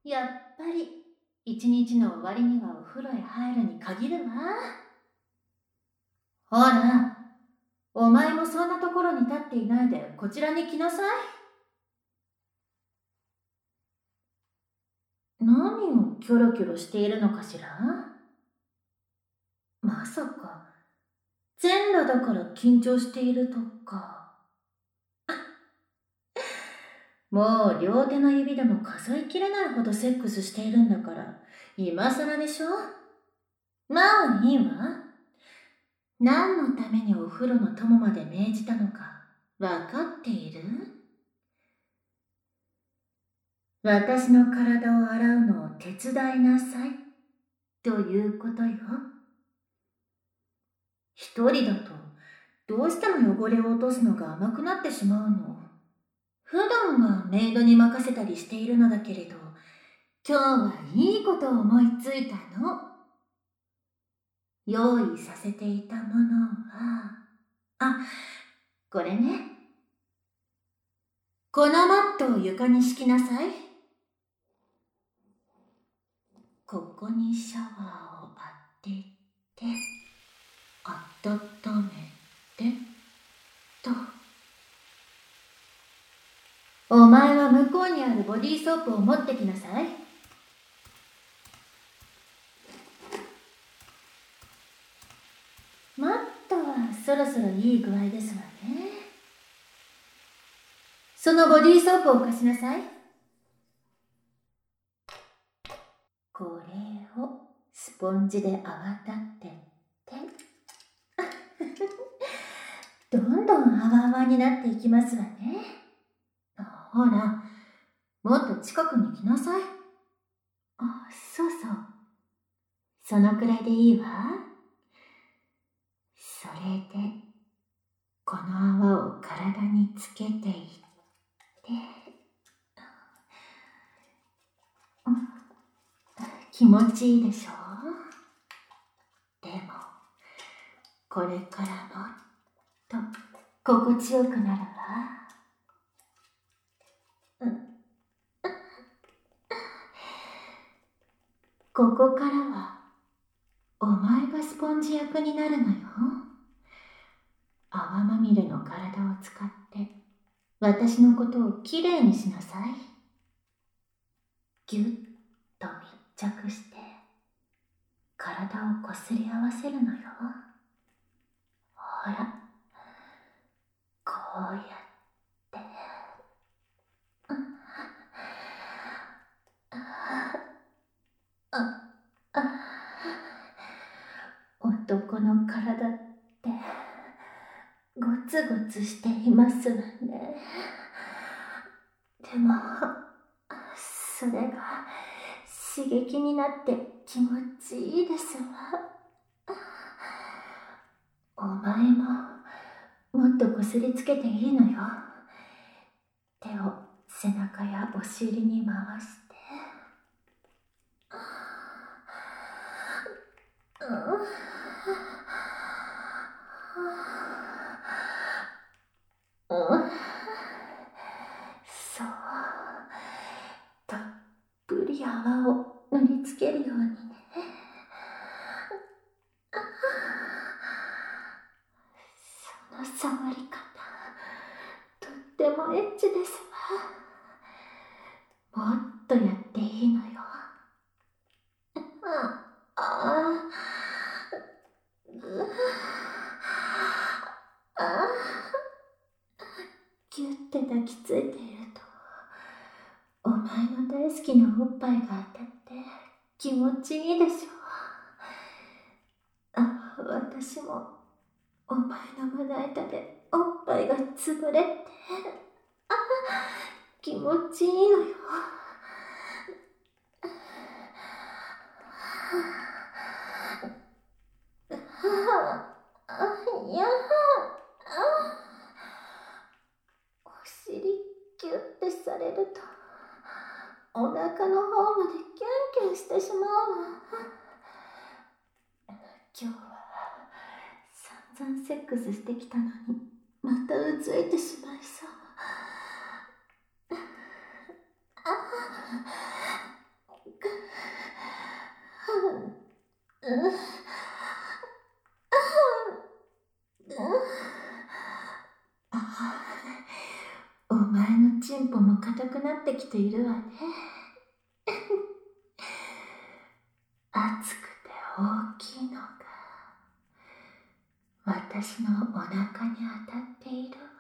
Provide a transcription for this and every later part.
やっぱり一日の終わりにはお風呂へ入るに限るわ。ほら、お前もそんなところに立っていないでこちらに来なさい。何をキョロキョロしているのかしら。まさか全裸だから緊張しているとか。もう両手の指でも数えきれないほどセックスしているんだから今更でしょ。まあいいわ。何のためにお風呂の友まで命じたのか分かっている？私の体を洗うのを手伝いなさいということよ。一人だとどうしても汚れを落とすのが甘くなってしまうの。普段はメイドに任せたりしているのだけれど、今日はいいことを思いついたの。用意させていたものは、これね。このマットを床に敷きなさい。ここにシャワーを当てて、温めてと。お前は向こうにあるボディーソープを持ってきなさい。マットはそろそろいい具合ですわね。そのボディーソープを貸しなさい。これをスポンジで泡立ててどんどん泡々になっていきますわね。ほら、もっと近くに来なさい。そうそう。そのくらいでいいわ。それで、この泡を体につけていって、気持ちいいでしょ。でも、これからもっと心地よくなるわ。ここからはお前がスポンジ役になるのよ。泡まみれの体を使って私のことをきれいにしなさい。ぎゅっと密着して体をこすり合わせるのよ。ほら、こうやって男の体ってゴツゴツしていますわね。でもそれが刺激になって気持ちいいですわ。お前ももっとこすりつけていいのよ。手を背中やお尻に回してそう、たっぷり泡を塗りつけるようにね。その触り方、とってもエッチですわ。もっとやっていいのよ。ぎゅって抱きついているとお前の大好きなおっぱいが当たって気持ちいいでしょ。私もお前の胸板でおっぱいが潰れて気持ちいいのよ。お尻ギュッてされるとお腹の方までキュンキュンしてしまうわ。今日は散々セックスしてきたのにまたうついてしまいそう。 お前のチンポも硬くなってきているわね。熱くて大きいのが私のお腹に当たっているわ。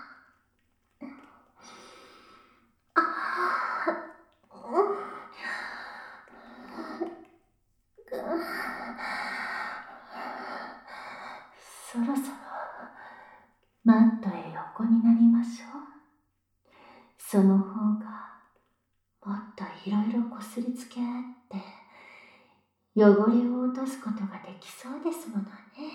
そろそろマットへ横になりましょう。その方がもっといろいろこすりつけ合って汚れを落とすことができそうですものね。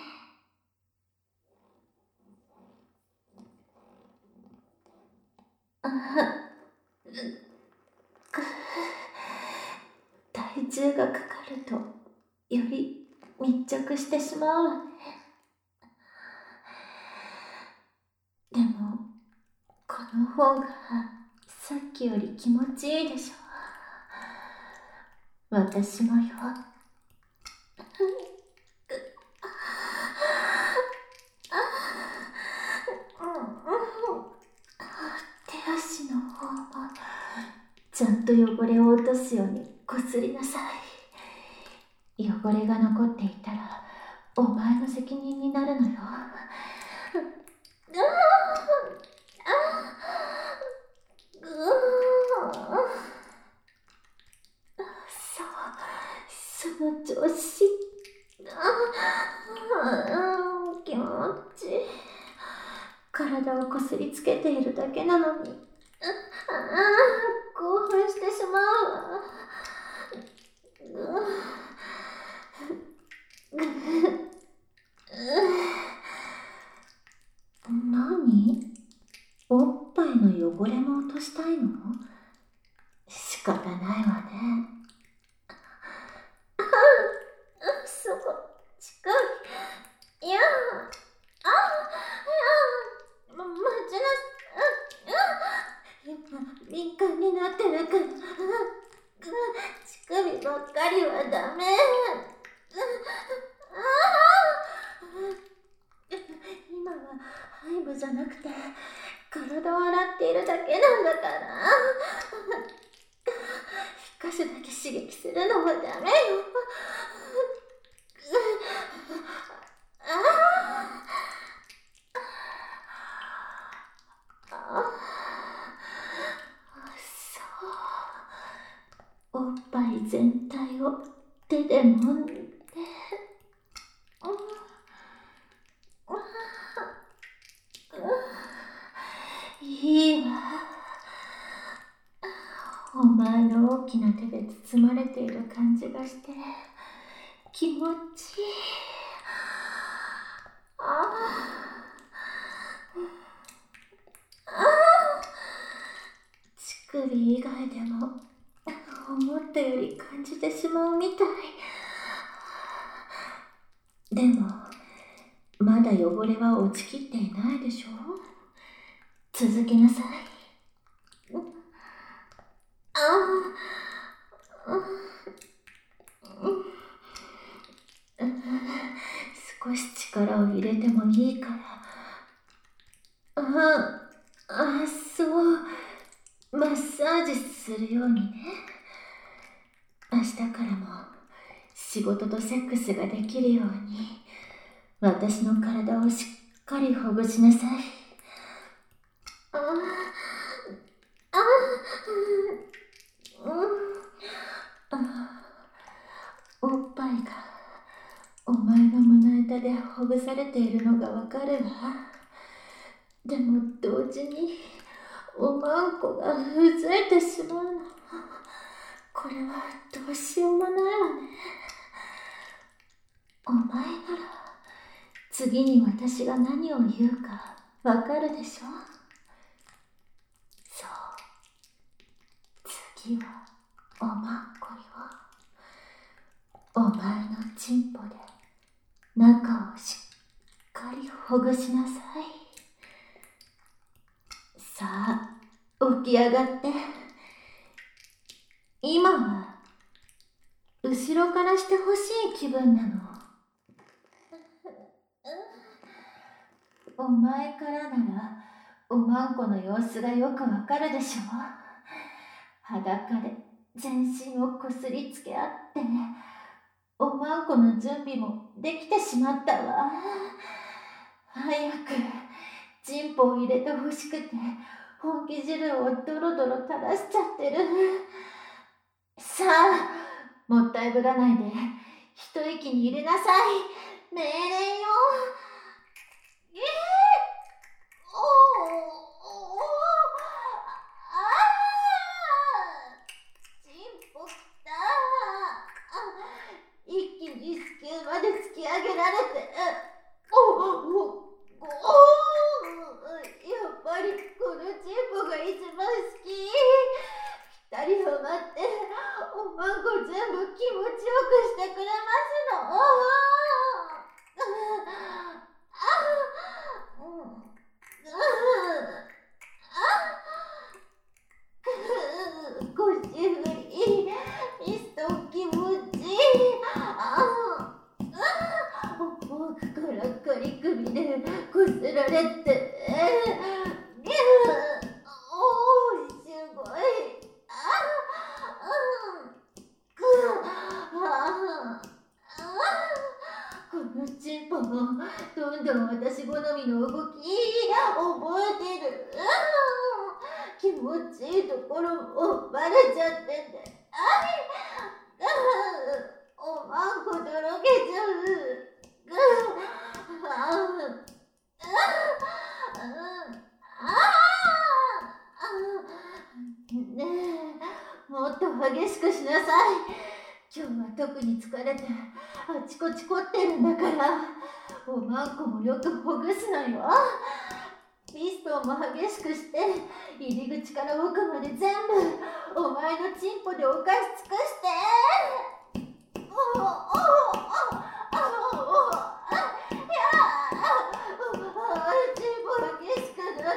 体重がかかるとより密着してしまうわね。でもこの方がさっきより気持ちいいでしょう。私もよ。手足の方もちゃんと汚れを落とすようにこすりなさい。汚れが残っていたらお前の責任になるのよ。その調子。気持ちいい。体をこすりつけているだけなのに興奮してしまうわ。何？おっぱいの汚れも落としたいの？仕方ないわね。そこ、近い。いや、待ちなさい。やっぱ敏感になってるから。乳首ばっかりはダメ。今は背部じゃなくて体を洗っているだけなんだから。一箇所だけ刺激するのはダメよ。そう。おっぱい全体を手で揉んで。いいわ。お前の大きな手で包まれている感じがして気持ちいい。乳首以外でも思ったより感じてしまうみたい。でもまだ汚れは落ちきっていないでしょ。続けなさい。少し力を入れてもいいから。そう。マッサージするようにね。明日からも仕事とセックスができるように私の体をしっかりほぐしなさい。おっぱいがお前の胸板でほぐされているのがわかるわ。でも同時におまんこがうずいてしまうの。これはどうしようもないわね。お前なら次に私が何を言うかわかるでしょ。そう、次はおまんこよ。お前のチンポで中をしっかりほぐしなさい。さあ起き上がって。今は後ろからしてほしい気分なの。お前からならおまんこの様子がよくわかるでしょ。裸で全身をこすりつけ合っておまんこの準備もできてしまったわ。早くチンポを入れてほしくて本気汁をドロドロ垂らしちゃってる。さあ、もったいぶらないで一息に入れなさい。命令よ。おおおあチンポきた。一気に子宮まで突き上げられて、やっぱりこのチンポが一番好き。二人を待っておまんこ全部気持ちよくしてくれますの。腰振りミスト気持ちいい。奥からカリ首でこすられて、すごい。このチンポもどんどん私好みの動き覚えてる。気持ちいいところもバレちゃってて、おまんことろけちゃう。ねえ、もっと激しくしなさい。今日は特に疲れてあちこち凝ってるんだから、おまんこもよくほぐすのよ。ピストンも激しくして入り口から奥まで全部お前のチンポでおかし尽くして。チンポ激しくなった。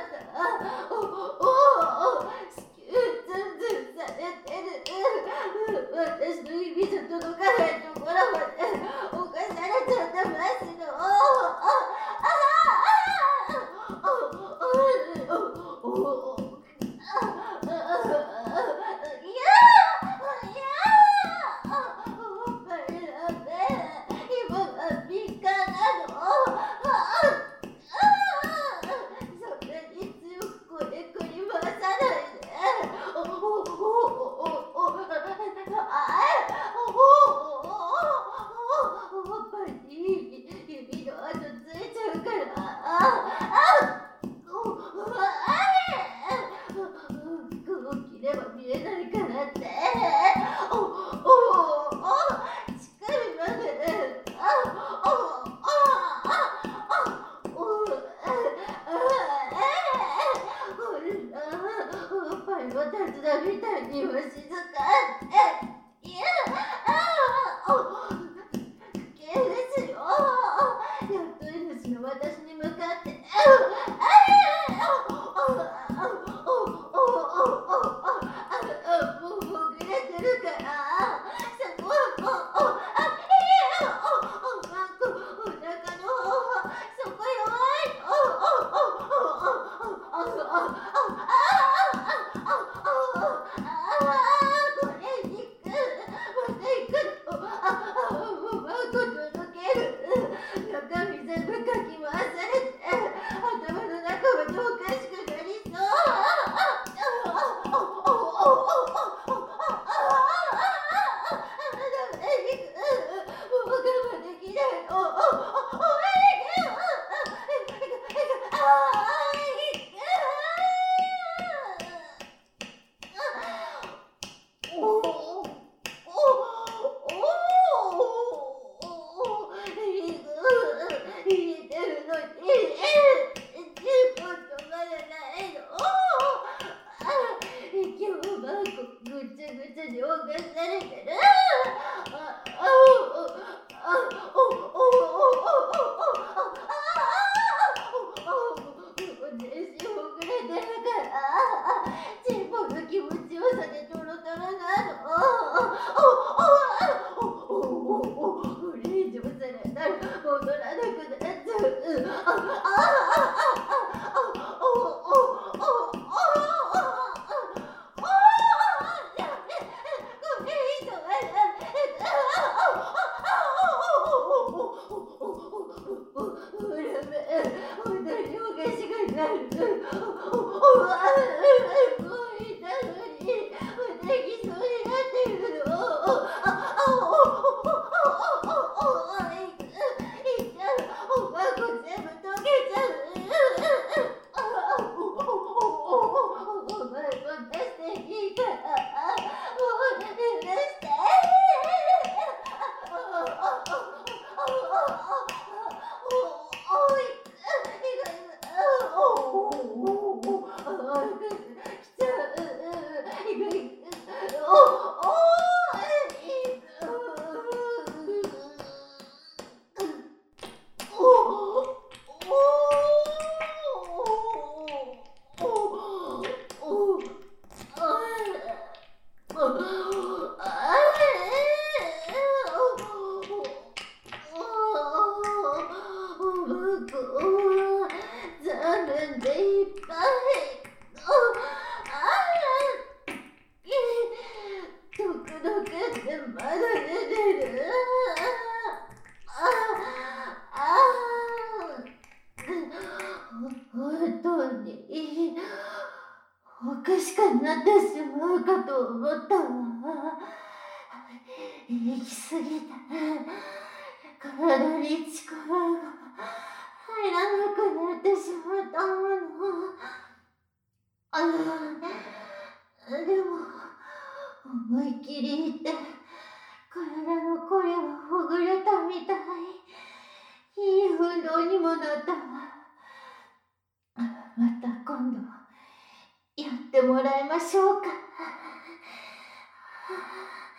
子宮ズンズンされてる。私の指じゃ届かないところまで侵されちゃってますの。指の跡ついちゃうから。服を着れば見えないからって。乳首まで。パイの手伝みたいにわしづかって。ですよ。やっと命の私に向かって。もうほぐれてるから、そこはもう、まんこ、お腹の方、そこ弱い。これにく、また行くの。まんことろける。中身全部かき回されて、頭の中までおかしくなりそう。もう我慢できない。チンポの気持ちよさでトロトロなの。 まだ寝てる。本当におかしくなってしまうかと思ったわ。行き過ぎた。体に力が入らなくなってしまったもの。でも思いっきり言って体のこりはほぐれたみたい。いい運動にもなったわ。また今度やってもらいましょうか。